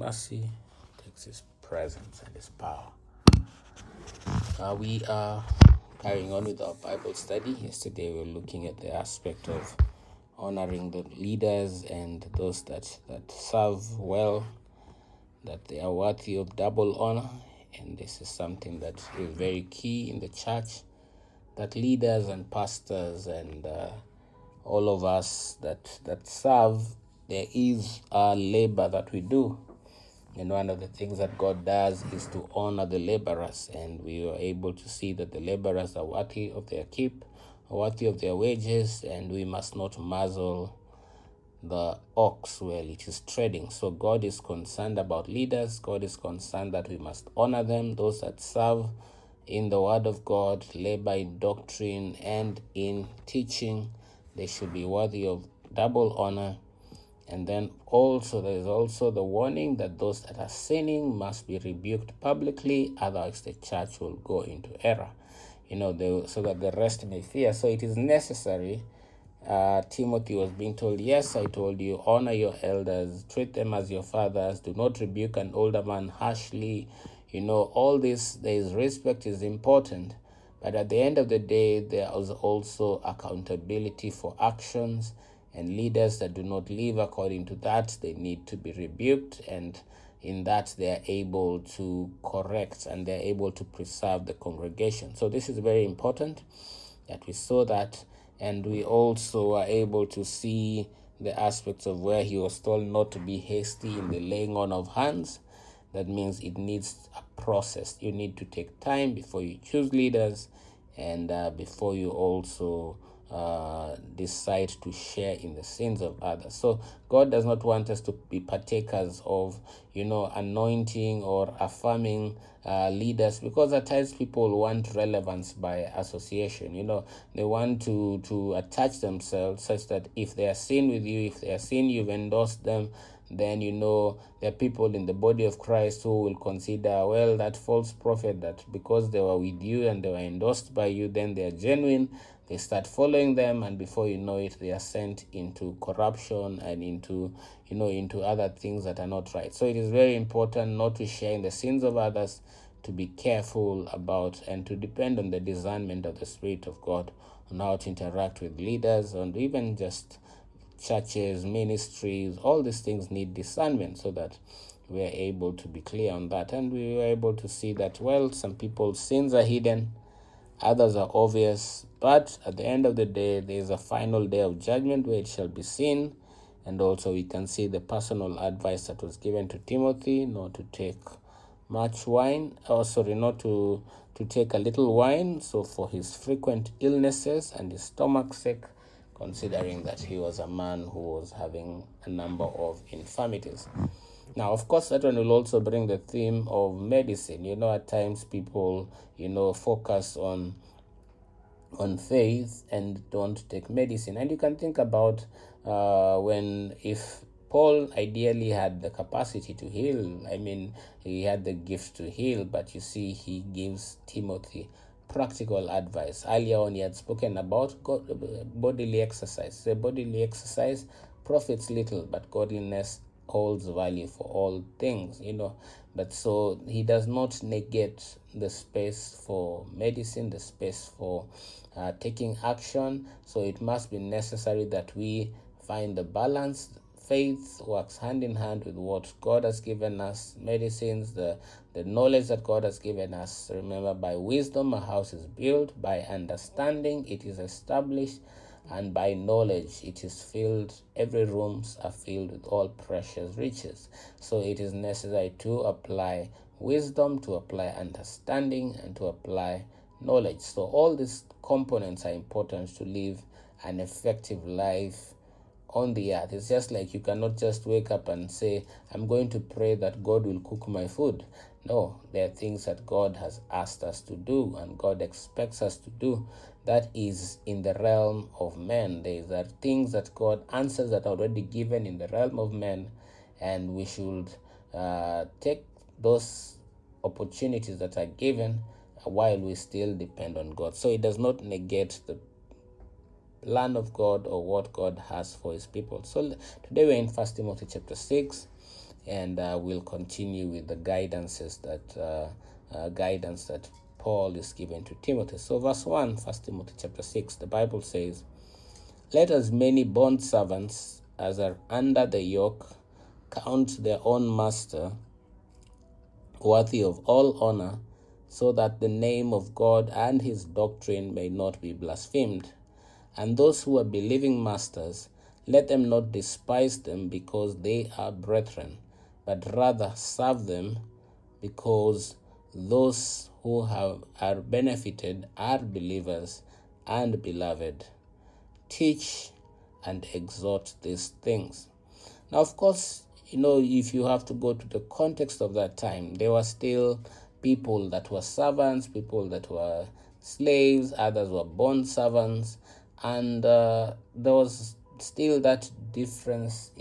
mercy, takes His presence and His power. We are carrying on with our Bible study. Yesterday we were looking at the aspect of honoring the leaders and those that serve well, that they are worthy of double honor. And this is something that is very key in the church, that leaders and pastors and all of us that serve, there is a labor that we do. And one of the things that God does is to honor the laborers. And we were able to see that the laborers are worthy of their keep, worthy of their wages, and we must not muzzle the ox while it is treading. So God is concerned about leaders. God is concerned that we must honor them, those that serve in the word of God, labor in doctrine and in teaching. They should be worthy of double honor. And then also there is also the warning that those that are sinning must be rebuked publicly, otherwise the church will go into error, so that the rest may fear. So it is necessary. Timothy was being told, yes, I told you, honor your elders, treat them as your fathers, do not rebuke an older man harshly. All this, there is respect is important. But at the end of the day, there is also accountability for actions. And leaders that do not live according to that, they need to be rebuked, and in that they are able to correct and they are able to preserve the congregation. So this is very important that we saw that, and we also are able to see the aspects of where he was told not to be hasty in the laying on of hands. That means it needs a process. You need to take time before you choose leaders and before you also decide to share in the sins of others. So God does not want us to be partakers of, anointing or affirming leaders, because at times people want relevance by association. They want to attach themselves such that if they are seen with you, if they are seen you've endorsed them, then there are people in the body of Christ who will consider, well, that false prophet, that because they were with you and they were endorsed by you, then they are genuine. They start following them, and before you know it, they are sent into corruption and into other things that are not right. So it is very important not to share in the sins of others, to be careful about and to depend on the discernment of the Spirit of God on how to interact with leaders, and even just churches, ministries. All these things need discernment so that we are able to be clear on that. And we were able to see that, well, some people's sins are hidden, others are obvious, but at the end of the day, there is a final day of judgment where it shall be seen. And also we can see the personal advice that was given to Timothy, not to take much wine, not to take a little wine, so for his frequent illnesses and his stomach's sake, considering that he was a man who was having a number of infirmities. Now, of course, that one will also bring the theme of medicine. At times people, focus on faith and don't take medicine. And you can think about if Paul ideally had the capacity to heal. He had the gift to heal, but you see, he gives Timothy practical advice. Earlier on, he had spoken about bodily exercise. The bodily exercise profits little, but godliness holds value for all things, But so he does not negate the space for medicine, the space for taking action. So it must be necessary that we find the balance. Faith works hand in hand with what God has given us, medicines, the knowledge that God has given us. Remember, by wisdom a house is built, by understanding it is established, and by knowledge it is filled. Every rooms are filled with all precious riches. So it is necessary to apply wisdom, to apply understanding, and to apply knowledge. So all these components are important to live an effective life on the earth. It's just like you cannot just wake up and say, I'm going to pray that God will cook my food. No, there are things that God has asked us to do and God expects us to do. That is in the realm of men. There are things that God answers that are already given in the realm of men, and we should take those opportunities that are given while we still depend on God. So it does not negate the plan of God or what God has for his people. So today we're in 1 Timothy chapter 6, and we'll continue with the guidance that Paul is given to Timothy. So verse 1, 1 Timothy chapter 6, the Bible says, "Let as many bondservants as are under the yoke count their own master worthy of all honor, so that the name of God and his doctrine may not be blasphemed. And those who are believing masters, let them not despise them because they are brethren, but rather serve them, because those who are benefited are believers and beloved. Teach and exhort these things." Now, of course, if you have to go to the context of that time, there were still people that were servants, people that were slaves, others were bond servants, and there was still that difference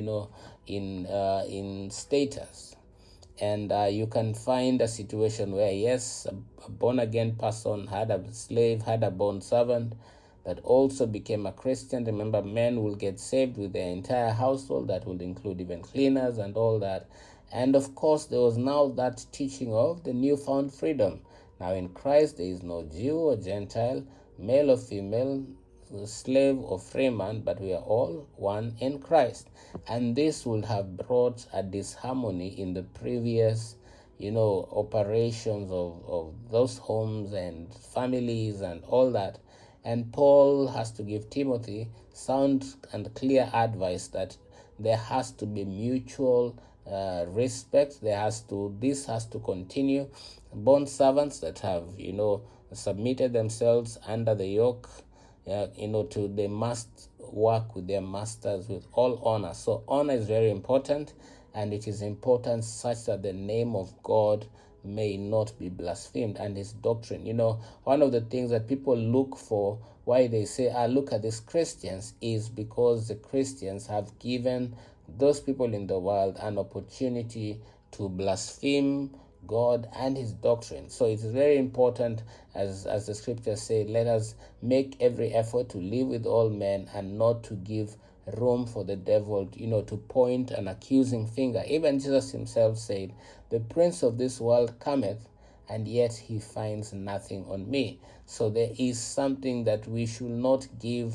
in status. And you can find a situation where, yes, a born-again person had a slave, had a bond servant that also became a Christian. Remember, men will get saved with their entire household. That would include even cleaners and all that. And of course, there was now that teaching of the newfound freedom. Now in Christ, there is no Jew or Gentile, male or female, slave or freeman, but we are all one in Christ. And this would have brought a disharmony in the previous operations of those homes and families and all that. And Paul has to give Timothy sound and clear advice that there has to be mutual respect. This has to continue. Bond servants that have submitted themselves under the yoke, they must work with their masters with all honor. So honor is very important, and it is important such that the name of God may not be blasphemed, and his doctrine. One of the things that people look for, why they say, look at these Christians, is because the Christians have given those people in the world an opportunity to blaspheme God and his doctrine. So it is very important, as the scriptures say, let us make every effort to live with all men and not to give room for the devil, to point an accusing finger. Even Jesus himself said, "The prince of this world cometh, and yet he finds nothing on me." So there is something that we should not give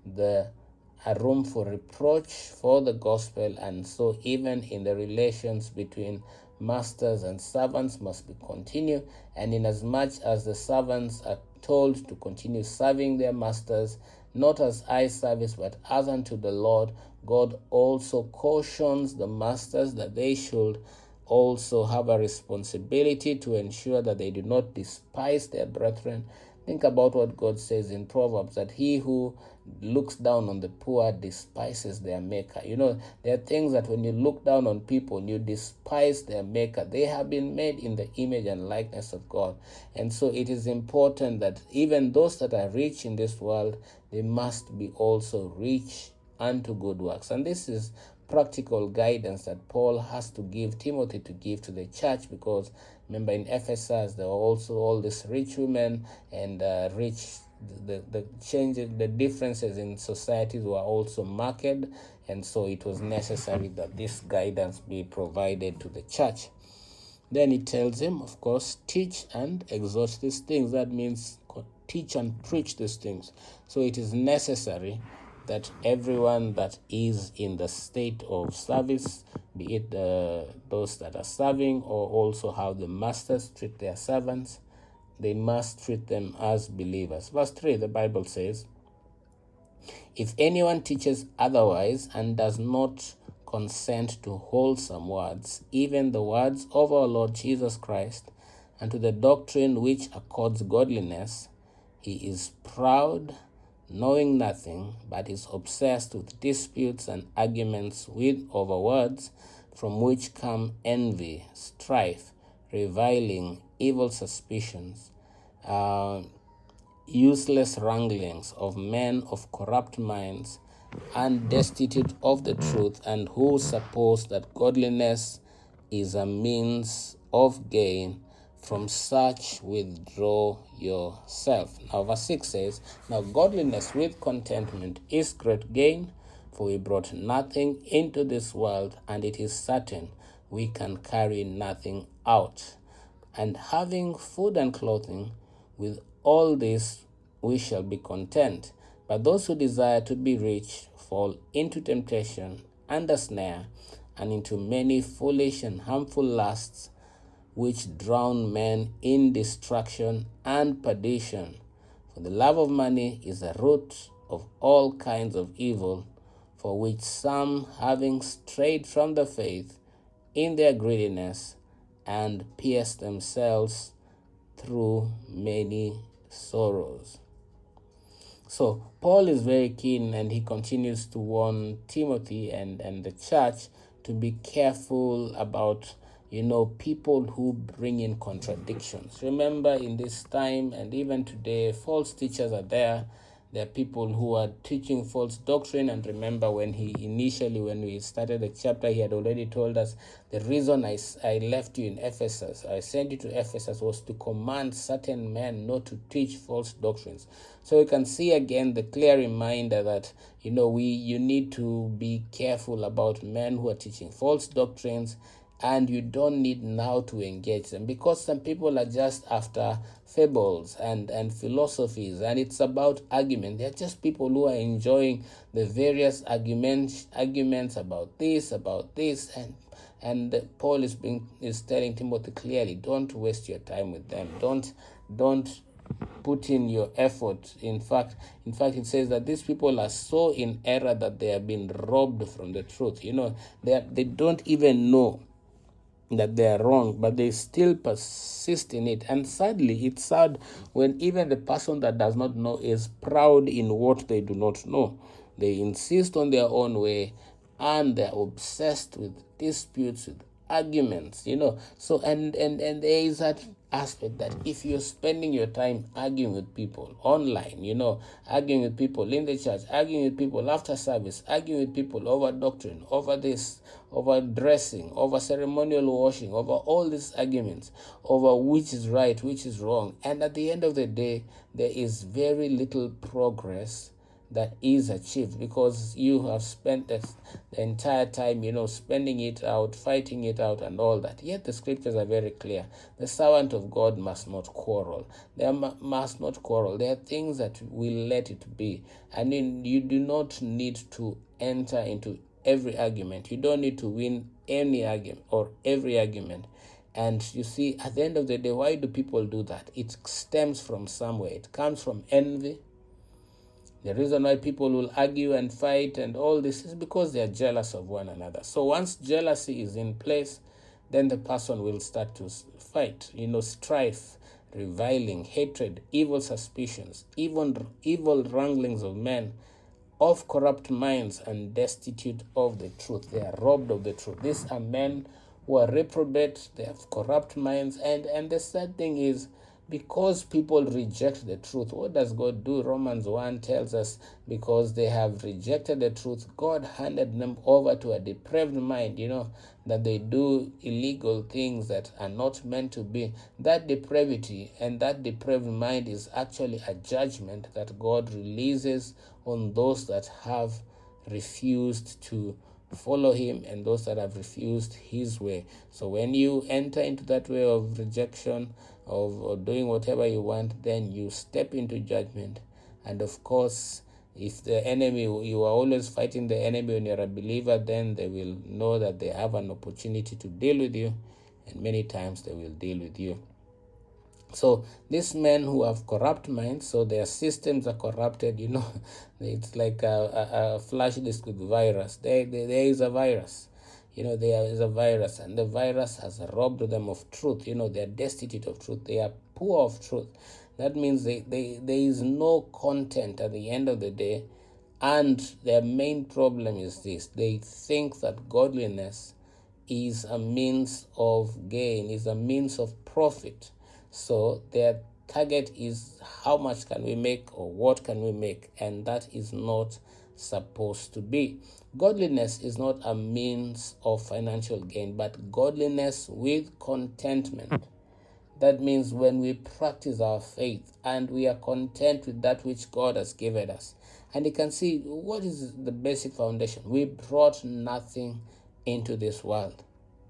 a room for reproach for the gospel. And so even in the relations between masters and servants must be continued. And in as much as the servants are told to continue serving their masters, not as eye service, but as unto the Lord, God also cautions the masters that they should also have a responsibility to ensure that they do not despise their brethren. Think about what God says in Proverbs, that he who looks down on the poor despises their maker. There are things that when you look down on people, you despise their maker. They have been made in the image and likeness of God. And so it is important that even those that are rich in this world, they must be also rich unto good works. And this is practical guidance that Paul has to give Timothy to give to the church, because remember in Ephesus there were also all these rich women and the changes, the differences in societies were also marked, and so it was necessary that this guidance be provided to the church. Then it tells him, of course, teach and exhort these things. That means teach and preach these things. So it is necessary that everyone that is in the state of service, be it those that are serving or also how the masters treat their servants, they must treat them as believers. Verse 3, the Bible says, "If anyone teaches otherwise and does not consent to wholesome words, even the words of our Lord Jesus Christ, and to the doctrine which accords godliness, he is proud, knowing nothing, but is obsessed with disputes and arguments over words, from which come envy, strife, reviling, evil suspicions, useless wranglings of men of corrupt minds, and destitute of the truth, and who suppose that godliness is a means of gain. From such withdraw yourself." Now verse 6 says, "Now godliness with contentment is great gain, For we brought nothing into this world, and it is certain we can carry nothing out. And having food and clothing, with all this we shall be content. But those who desire to be rich fall into temptation and a snare, and into many foolish and harmful lusts, which drown men in destruction and perdition. For the love of money is the root of all kinds of evil, for which some, having strayed from the faith in their greediness, and pierced themselves through many sorrows. So Paul is very keen, and he continues to warn Timothy and the church to be careful about people who bring in contradictions. Remember, in this time and even today, false teachers are there. There are people who are teaching false doctrine. And remember, when we started the chapter, he had already told us the reason I left you in Ephesus, I sent you to Ephesus, was to command certain men not to teach false doctrines. So you can see again the clear reminder that you need to be careful about men who are teaching false doctrines. And you don't need now to engage them, because some people are just after fables and philosophies, and it's about argument. They're just people who are enjoying the various arguments about this, and Paul is telling Timothy clearly, don't waste your time with them. Don't put in your effort. In fact, it says that these people are so in error that they have been robbed from the truth. They don't even know that they are wrong, but they still persist in it. And sadly, it's sad when even the person that does not know is proud in what they do not know. They insist on their own way, and they're obsessed with disputes, with arguments, So and there is that aspect that if you're spending your time arguing with people online, arguing with people in the church, arguing with people after service, arguing with people over doctrine, over this, over dressing, over ceremonial washing, over all these arguments, over which is right, which is wrong, and at the end of the day, there is very little progress that is achieved, because you have spent the entire time, spending it out, fighting it out, and all that. Yet the scriptures are very clear. The servant of God must not quarrel. They must not quarrel. There are things that will let it be. And you do not need to enter into every argument. You don't need to win any argument or every argument. And you see, at the end of the day, why do people do that? It stems from somewhere. It comes from envy. The reason why people will argue and fight and all this is because they are jealous of one another. So once jealousy is in place, then the person will start to fight, strife, reviling, hatred, evil suspicions, even evil wranglings of men, of corrupt minds and destitute of the truth. They are robbed of the truth. These are men who are reprobate, they have corrupt minds, and the sad thing is, because people reject the truth, what does God do? Romans 1 tells us, because they have rejected the truth, God handed them over to a depraved mind, that they do illegal things that are not meant to be. That depravity and that depraved mind is actually a judgment that God releases on those that have refused to follow him and those that have refused his way. So when you enter into that way of rejection, of doing whatever you want, then you step into judgment. And of course, if the enemy, you are always fighting the enemy when you're a believer, then they will know that they have an opportunity to deal with you, and many times they will deal with you. So these men who have corrupt minds, so their systems are corrupted, it's like a flash disk with virus. There is a virus. There is a virus, and the virus has robbed them of truth. They are destitute of truth. They are poor of truth. That means there is no content at the end of the day. And their main problem is this. They think that godliness is a means of gain, is a means of profit. So their target is how much can we make or what can we make, and that is not supposed to be. Godliness is not a means of financial gain, but godliness with contentment. That means when we practice our faith and we are content with that which God has given us, And you can see what is the basic foundation. We brought nothing into this world.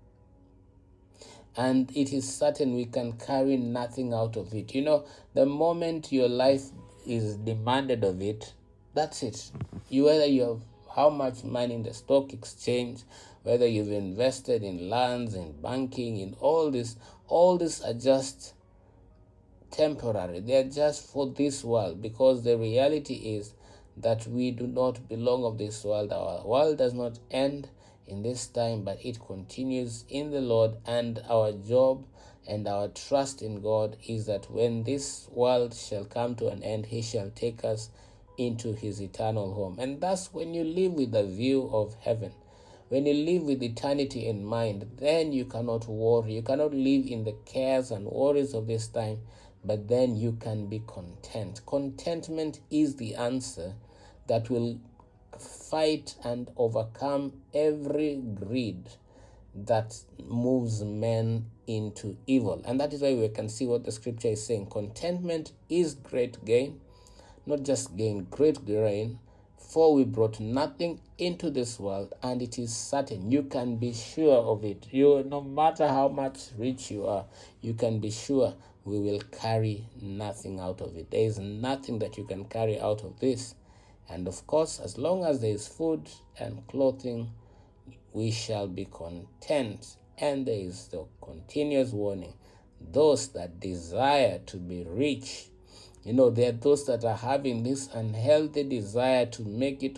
And it is certain we can carry nothing out of it. The moment your life is demanded of it, that's it. Whether you have how much money in the stock exchange, whether you've invested in lands, in banking, in all these are just temporary. They are just for this world, because the reality is that we do not belong of this world. Our world does not end in this time, but it continues in the Lord. And our job and our trust in God is that when this world shall come to an end, He shall take us into His eternal home. And thus, when you live with the view of heaven, when you live with eternity in mind, then you cannot worry. You cannot live in the cares and worries of this time, but then you can be content. Contentment is the answer that will fight and overcome every greed that moves men into evil. And that is why we can see what the scripture is saying. Contentment is great gain, not just gain, great gain. For we brought nothing into this world, and it is certain, you can be sure of it. No matter how much rich you are, you can be sure we will carry nothing out of it. There is nothing that you can carry out of this. And of course, as long as there is food and clothing, we shall be content. And there is the continuous warning. Those that desire to be rich, there are those that are having this unhealthy desire to make it,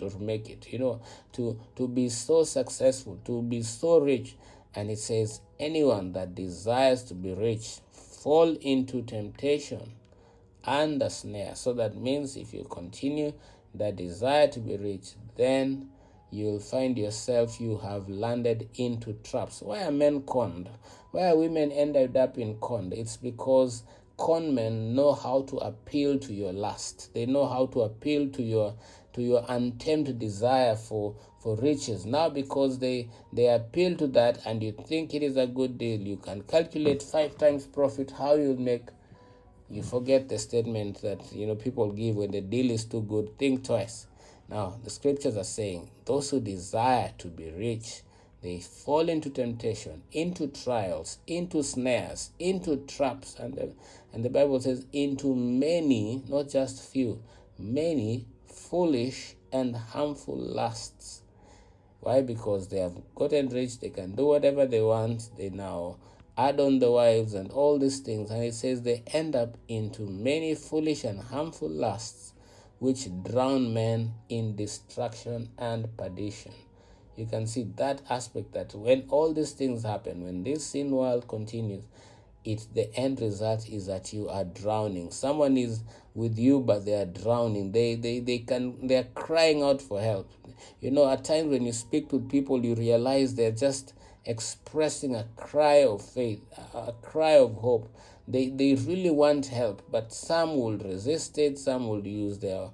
to be so successful, to be so rich. And it says, anyone that desires to be rich fall into temptation and a snare. So that means if you continue that desire to be rich, then you'll find yourself, you have landed into traps. Why are men conned? Why are women ended up in conned? It's because con men know how to appeal to your lust. They know how to appeal to your untamed desire for riches. Now, because they appeal to that, and you think it is a good deal, you can calculate 5 times profit, how you'll make. You forget the statement that people give, when the deal is too good, think twice. Now, the scriptures are saying, those who desire to be rich, they fall into temptation, into trials, into snares, into traps, and the Bible says, into many, not just few, many foolish and harmful lusts. Why? Because they have gotten rich, they can do whatever they want, they now add on the wives and all these things, and it says they end up into many foolish and harmful lusts, which drown men in destruction and perdition. You can see that aspect, that when all these things happen, when this sin world continues, the end result is that you are drowning. Someone is with you, but they are drowning. They are crying out for help. At times when you speak to people, you realize they're just expressing a cry of faith, a cry of hope. They really want help, but some will resist it, some will use their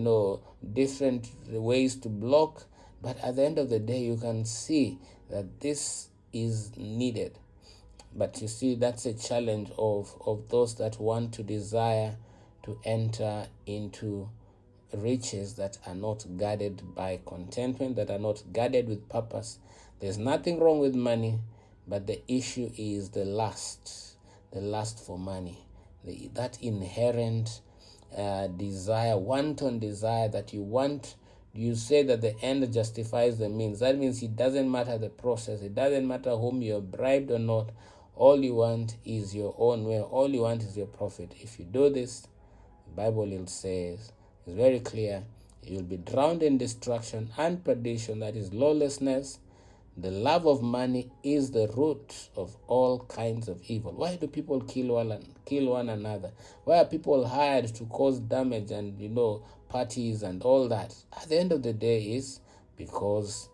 different ways to block. But at the end of the day, you can see that this is needed. But you see, that's a challenge of those that want to desire to enter into riches that are not guarded by contentment, that are not guarded with purpose. There's nothing wrong with money, but the issue is the lust for money, that inherent desire, wanton desire that you want. You say that the end justifies the means. That means it doesn't matter the process. It doesn't matter whom you're bribed or not. All you want is your own way. All you want is your profit. If you do this, the Bible says, it's very clear, you'll be drowned in destruction and perdition, that is lawlessness. The love of money is the root of all kinds of evil. Why do people kill one another? Why are people hired to cause damage and parties and all that? At the end of the day, is because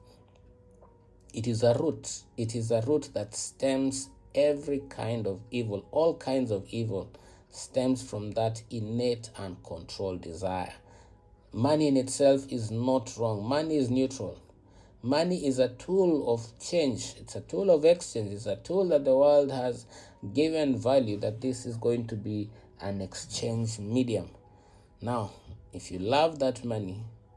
it is a root. It is a root that stems every kind of evil. All kinds of evil stems from that innate and controlled desire. Money in itself is not wrong. Money is neutral. Money is a tool of change. It's a tool of exchange. It's a tool that the world has given value, that this is going to be an exchange medium. Now, if you love that money,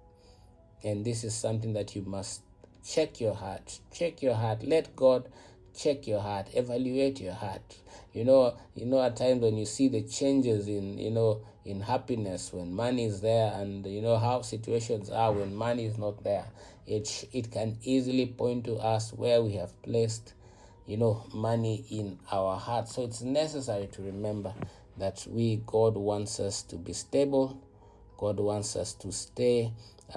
And this is something that you must check your heart. Check your heart. Let God check your heart. Evaluate your heart. At times when you see the changes in happiness when money is there, and how situations are when money is not there, it can easily point to us where we have placed money in our heart. So it's necessary to remember that God wants us to be stable. God wants us to stay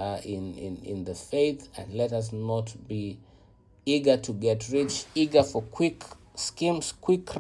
in the faith, and let us not be eager to get rich, eager for quick schemes,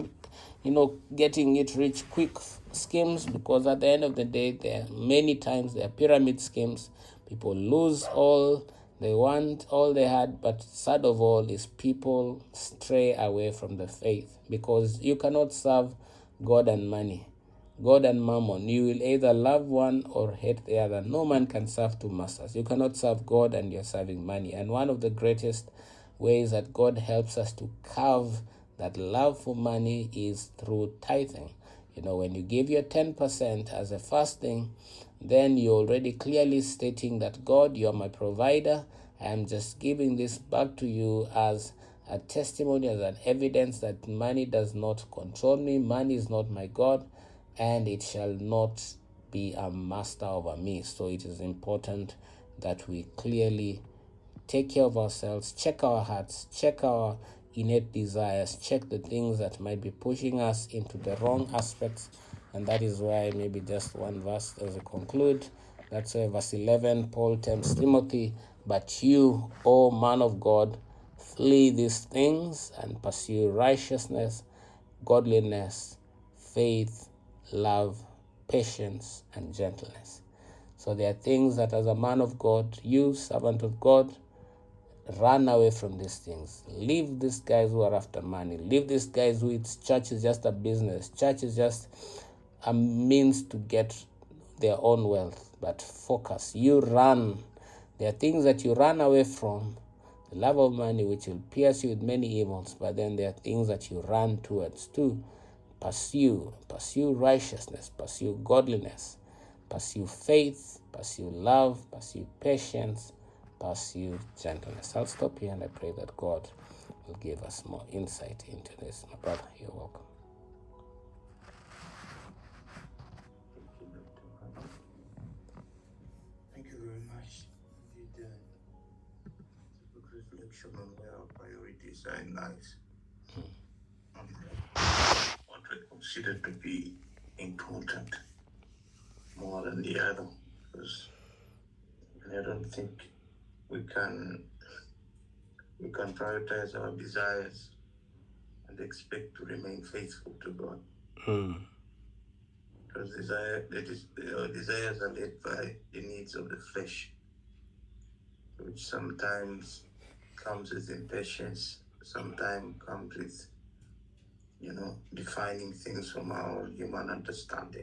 getting it rich quick schemes, because at the end of the day, many times there are pyramid schemes. People lose all they want, all they had, but sad of all is people stray away from the faith, because you cannot serve God and money. God and mammon, you will either love one or hate the other. No man can serve two masters. You cannot serve God and you're serving money. And one of the greatest ways that God helps us to carve that love for money is through tithing. When you give your 10% as a first thing, then you're already clearly stating that, God, you're my provider. I am just giving this back to you as a testimony, as an evidence that money does not control me. Money is not my God, and it shall not be a master over me. So it is important that we clearly take care of ourselves, check our hearts, check our innate desires, check the things that might be pushing us into the wrong aspects. And that is why maybe just one verse as we conclude. That's why verse 11, Paul tells Timothy, but you, O man of God, flee these things and pursue righteousness, godliness, faith, love, patience, and gentleness. So there are things that as a man of God, you, servant of God, run away from these things. Leave these guys who are after money. Leave these guys who church is just a business. Church is just a means to get their own wealth. But focus. You run. There are things that you run away from. The love of money, which will pierce you with many evils. But then there are things that you run towards too. Pursue righteousness, pursue godliness, pursue faith, pursue love, pursue patience, pursue gentleness. I'll stop here, and I pray that God will give us more insight into this. My brother, you're welcome. Thank you very much. Indeed, it's a good reflection on where our priorities are in life. What we consider to be important more than the other, because I don't think we can prioritize our desires and expect to remain faithful to God. Because our desires are led by the needs of the flesh, which sometimes comes with impatience, sometimes comes with defining things from our human understanding.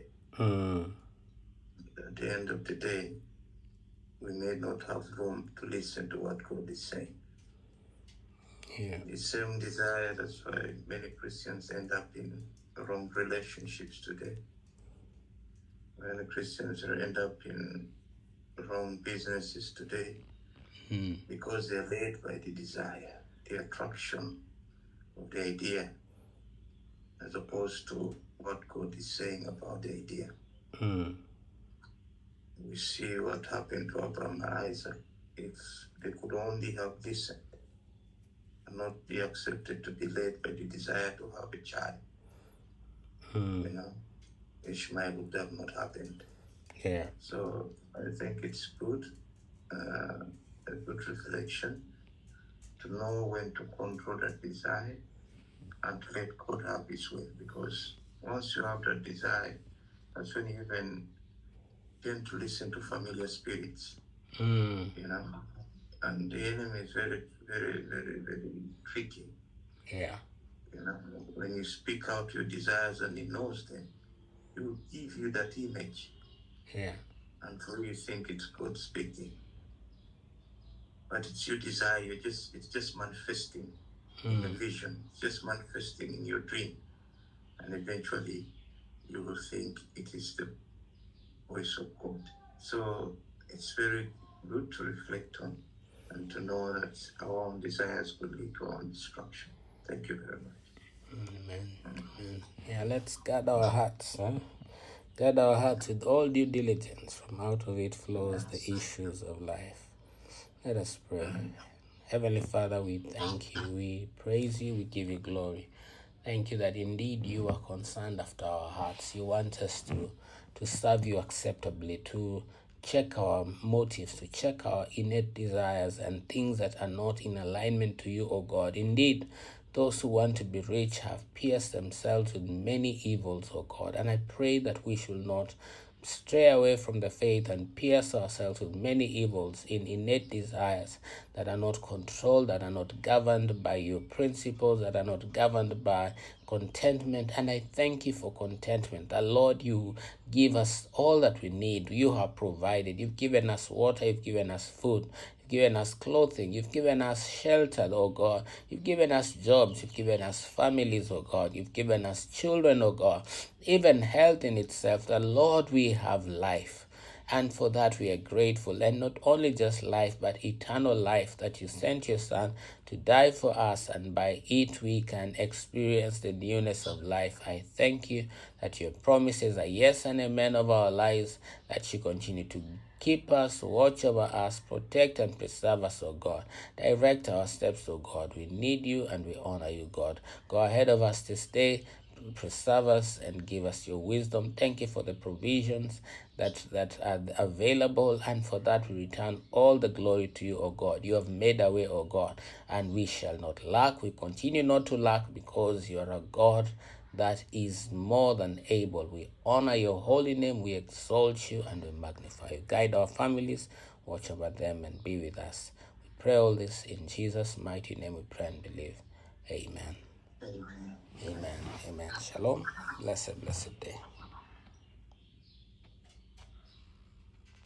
At the end of the day, we may not have room to listen to what God is saying. Yeah. The same desire, that's why many Christians end up in wrong relationships today. Many Christians end up in wrong businesses today because they're led by the desire, the attraction of the idea, as opposed to what God is saying about the idea. We see what happened to Abraham and Isaac. If they could only have listened and not be accepted to be led by the desire to have a child, Ishmael would have not happened. Yeah. So I think it's good, a good reflection to know when to control that desire and to let God have His way. Because once you have that desire, that's when you even tend to listen to familiar spirits, and the enemy is very, very, very, very tricky. Yeah. When you speak out your desires and he knows them, he will give you that image. Yeah. Until you think it's God speaking. But it's your desire, it's just manifesting in a vision, it's just manifesting in your dream. And eventually you will think it is the voice of God. So it's very good to reflect on and to know that our own desires could lead to our own destruction. Thank you very much. Amen. Amen. Yeah, let's guard our hearts. Guard our hearts with all due diligence. From out of it flows the issues of life. Let us pray. Heavenly Father, we thank you. We praise you. We give you glory. Thank you that indeed you are concerned after our hearts. You want us to serve you acceptably, to check our motives, to check our innate desires and things that are not in alignment to you, O God. Indeed, those who want to be rich have pierced themselves with many evils, O God. And I pray that we should not stray away from the faith and pierce ourselves with many evils in innate desires that are not controlled, that are not governed by your principles, that are not governed by contentment. And I thank you for contentment. That, Lord, you give us all that we need. You have provided. You've given us water. You've given us food. You've given us clothing. You've given us shelter, oh God. You've given us jobs. You've given us families, oh God. You've given us children, oh God. Even health in itself. The Lord, we have life. And for that we are grateful. And not only just life, but eternal life, that you sent your Son to die for us, and by it we can experience the newness of life. I thank you that your promises are yes and amen of our lives, that you continue to keep us, watch over us, protect and preserve us, O God. Direct our steps, O God. We need you and we honor you, God. Go ahead of us this day. Preserve us and give us your wisdom. Thank you for the provisions that are available, and for that we return all the glory to you, O God. You have made a way, O God, and we shall not lack. We continue not to lack, because you are a God that is more than able. We honor your holy name, we exalt you, and we magnify you. Guide our families, watch over them, and be with us. We pray all this in Jesus' mighty name. We pray and believe. Amen. Amen. Amen. Amen. Shalom. Blessed day.